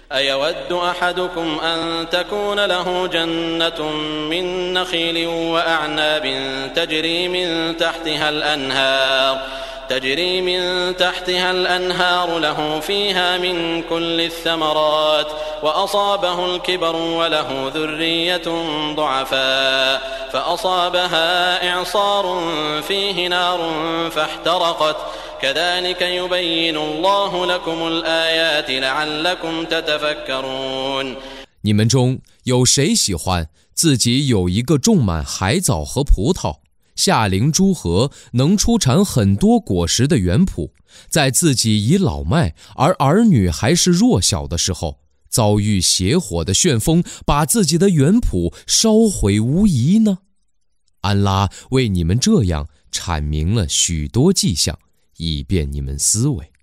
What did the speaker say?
أيود أحدكم أن تكون له جنة من نخيل وأعناب تجري من تحتها الأنهار له فيها من كل الثمرات وأصابه الكبر وله ذرية ضعفاء فأصابها إعصار فيه نار فاحترقت كذلك يبين الله لكم الآيات لعلكم تتفكرون。 你们中有谁喜欢自己有一个种满海藻和葡萄，下临诸河，能出产很多果实的园圃，在自己已老迈而儿女还是弱小的时候，遭遇邪火的旋风，把自己的园圃烧毁无疑呢？安拉为你们这样阐明了许多迹象，以便你们思维。